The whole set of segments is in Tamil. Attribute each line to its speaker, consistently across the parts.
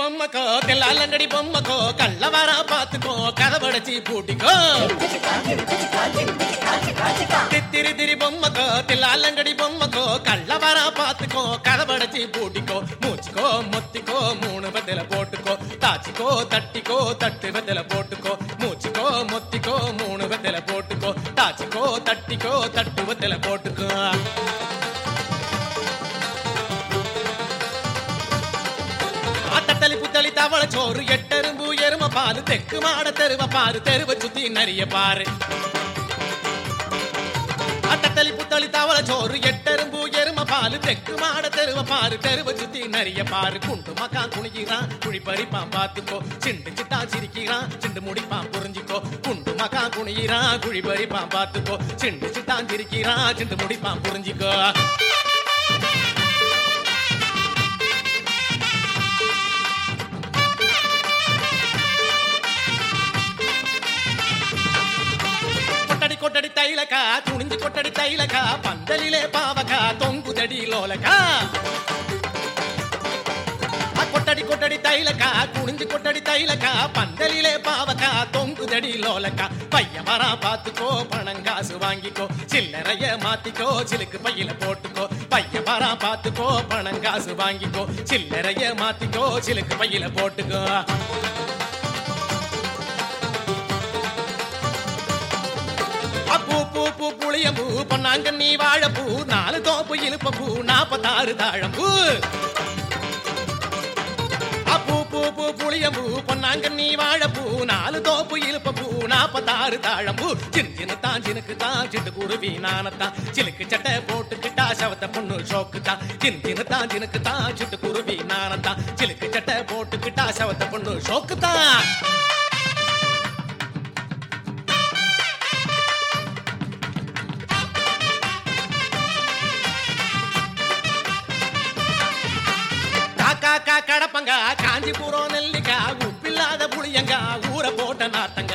Speaker 1: பொம்மக்கோ தெல்லாலங்கடி பொம்மக்கோ கள்ளவாரா பாத்துக்கோ கதவடைச்சி பூட்டிக்கோ தித்திரி திரி பொம்மக்கோ தெல்லாலங்கடி பொம்மக்கோ கள்ளவாரா பாத்துக்கோ கதவடைச்சி பூட்டிக்கோ மூச்சுக்கோ மொத்திக்கோ 3 பத்தில போட்டுக்கோ தாச்சிக்கோ தட்டிக்கோ தட்டு பத்தில போட்டுக்கோ மூச்சுக்கோ மொத்திக்கோ 3 பத்தில போட்டுக்கோ தாச்சிக்கோ தட்டிக்கோ தட்டு பத்தில போட்டுக்கோ புத்தளி தவள சோறு எட்டெரும்பு எரும பாரு தெக்கு மாட தெருவ பாரு தெருவ சுத்தி நரிய பாரு அட்டத்தளி புத்தளி தவள சோறு எட்டெரும்பு எரும பாரு தெக்கு மாட தெருவ பாரு தெருவ சுத்தி நரிய பாரு குண்டு மக்கா குனிக்கிறான் குழி பறிப்பான் பாத்துக்கோ சிண்டு சிட்டா சிரிக்கிறான் சிண்டு முடிப்பான் புரிஞ்சுக்கோ குண்டு மக்கா குனிக்கிறான் குழி பறிப்பான் பாத்துக்கோ சிண்டு சிட்டா சிரிக்கிறான் சிண்டு முடிப்பான் புரிஞ்சுக்கோ கொட்டடி தைலக்கா துணிஞ்சு கொட்டடி தைலக்கா பந்தலிலே பாவக்கா தொங்குதடி லோலக்கா கொட்டடி கொட்டடி தைலக்கா துணிஞ்சு கொட்டடி தைலக்கா பந்தலிலே பாவக்கா தொங்குதடி லோலக்கா பைய வரா பாத்துக்கோ பணங்காசு வாங்கிக்கோ சில்லறைய மாத்திக்கோ சிலுக்கு பையில போட்டுக்கோ பைய வரா பாத்துக்கோ பணங்காசு வாங்கிக்கோ சில்லறைய மாத்திக்கோ சிலுக்கு பையில போட்டுக்கோ பூ புளியம்பூ பொன்னாங்க நீ வாழப்பூ 4 தோப்பு இழுப்பூ 46 தாழம்பூ பூ பூ பூ புளியம்பூ பொன்னாங்க நீ வாழப்பூ 4 தோப்பு இழுப்பூ 46 தாழம்பூ சின்ன தான் சினுக்கு தான் சிட்டு குருவி நானத்தான் சிலுக்கு சட்டை போட்டுக்கிட்டா சவத்த பொண்ணு ஷோக்குத்தான் சின்ன தான் சினுக்கு தான் சிட்டு குருவி நானத்தான் சிலுக்கு சட்டை போட்டுக்கிட்டா சவத்த பொண்ணு ஷோக்குத்தான் கடப்பங்க காஞ்சிபுரம் நெல்லிக்கா உப்பில்லாத புளியங்க ஊற போட்ட நாத்தங்க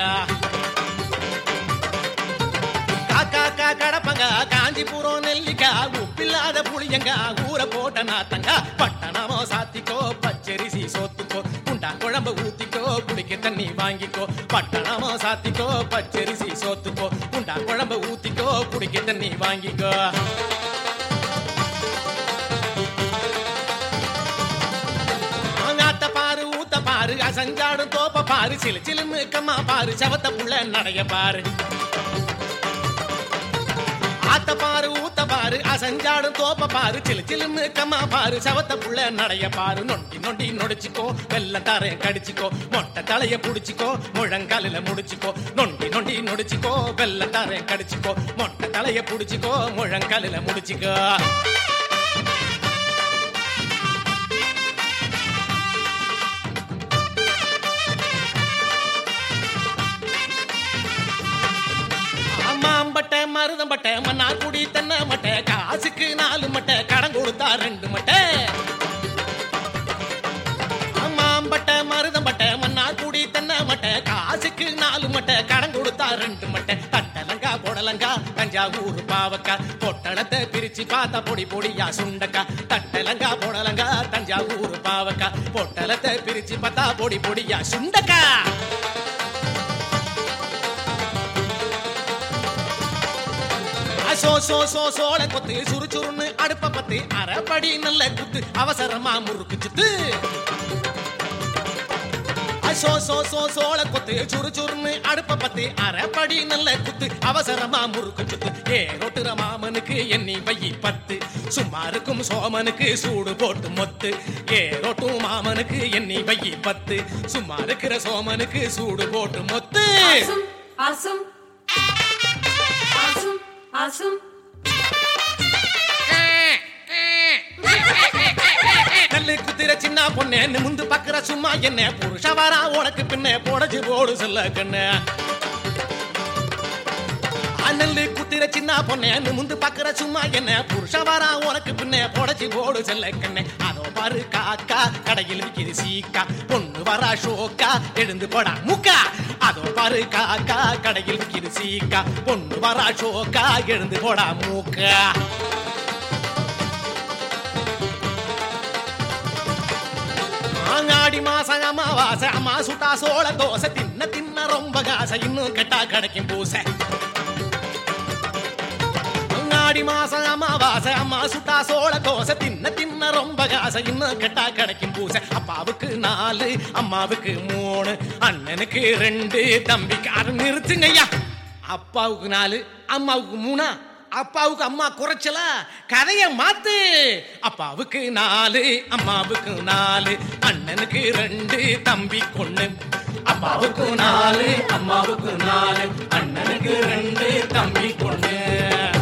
Speaker 1: காக்கா கடப்பங்க காஞ்சிபுரம் நெல்லிக்கா உப்பில்லாத புளியங்க ஊற போட்ட நாத்தங்க பட்டணமோ சாத்திக்கோ பச்சரிசி சோத்துக்கோ குண்டா குழம்பு ஊத்திக்கோ குடிக்க தண்ணி வாங்கிக்கோ பட்டணமோ சாத்திக்கோ பச்சரிசி சோத்துக்கோ குண்டா குழம்பு ஊத்திக்கோ குடிக்க தண்ணி வாங்கிக்கோ பாரு அசஞ்சாடும் தோப்ப பாரு சிலு சிலுன்னு கம்மா பாரு சவத்த புள்ள நடைய பாரு ஆத்த பாரு ஊத்த பாரு அசஞ்சாடும் தோப்ப பாரு சிலு சிலுன்னு கம்மா பாரு சவத்த புள்ள நடைய பாரு நொண்டி நொண்டி நொடிச்சுக்கோ வெள்ள தாரைய கடிச்சுக்கோ மொட்டை தலைய புடிச்சுக்கோ முழங்காலில முடிச்சுக்கோ நொண்டி நொண்டி நொடிச்சுக்கோ வெள்ள தாரைய கடிச்சுக்கோ மொட்டை தலைய புடிச்சுக்கோ முழங்காலில முடிச்சுக்கோ மருதம் பட்டை மண்ணா குடி தென்ன மட்டை காசுக்கு 4 மட்டை கடன் கொடுத்தா 2 மட்டை மாம்பட்டை மருதம் பட்டை மண்ணா குடி தென்ன மட்டை காசுக்கு 4 மட்டை கடன் கொடுத்தா 2 மட்டை தட்டலங்கா பொடலங்கா தஞ்சாவூர் பாவக்கா பொட்டணத்தை பிரிச்சு பார்த்தா பொடி பொடியா சுண்டக்கா தட்டலங்கா பொடலங்கா தஞ்சாவூர் பாவக்கா பொட்டலத்தை பிரிச்சு பார்த்தா பொடி பொடியா சுண்டக்கா சோள கொத்து சுறுசுறுன்னு அடுப்ப பத்து அரைப்படி நல்ல குத்து அவசரமா முறுக்கு சுத்து சோள கொத்து சுறுசுறுன்னு அடுப்ப பத்து அரைப்படி நல்ல குத்து அவசரமா முறுக்கு சுத்து ரொட்டுற மாமனுக்கு எண்ணி பையி 10 சும்மா இருக்கும் சோமனுக்கு சூடு போட்டு மொத்து ரொட்டும் மாமனுக்கு எண்ணி பையி 10 சும்மா இருக்கிற சோமனுக்கு சூடு போட்டு மொத்து கல்லு குத்திர சின்ன பொண்ணு முந்து பக்கற சும்மா என்ன புருஷவரா உனக்கு பின்ன போடச்சு போடு சொல்ல கண்ணு அண்ணல்லு குத்திர சின்ன பொண்ணு முந்து பக்கற சும்மா என்ன புருஷவரா உனக்கு பின்ன போடச்சு போடு சொல்ல கண்ணு அதோ பாரு காக்கா கடையில் விக்கிது சீக்கா பொண்ணு வரா ஷோக்கா எழுந்து போடா முக்கா அதோ பாரு காக்கா கடையில் விக்கிது சீக்கா பொண்ணு வரா ஷோக்கா எழுந்து போடா மூக்கா ஆங்க ஆடி மாசம் அமாவாசை அம்மா சுட்டா சோள தோசை தின்ன தின்ன ரொம்ப காசை இன்னும் கெட்டா கிடைக்கும் பூசை ஆடி மாசம் அமாவாசை அம்மா சுட்டா சோள தோசை தின்ன தின்ன ரொம்ப காசை இன்னும் கெட்டா கிடைக்கும் பூசை அப்பாவுக்கு 4 அம்மாவுக்கு 3 அண்ணனுக்கு 2 தம்பிக்காரு நிறுத்துங்கய்யா அப்பாவுக்கு 4 அம்மாவுக்கு 3 அப்பாவுக்கு அம்மா குறைச்சல கதைய மாத்து அப்பாவுக்கு 4 அம்மாவுக்கு 4 அண்ணனுக்கு 2 தம்பிக்கு 1 அப்பாவுக்கு 4 அம்மாவுக்கு 4 அண்ணனுக்கு 2 தம்பிக்கு 1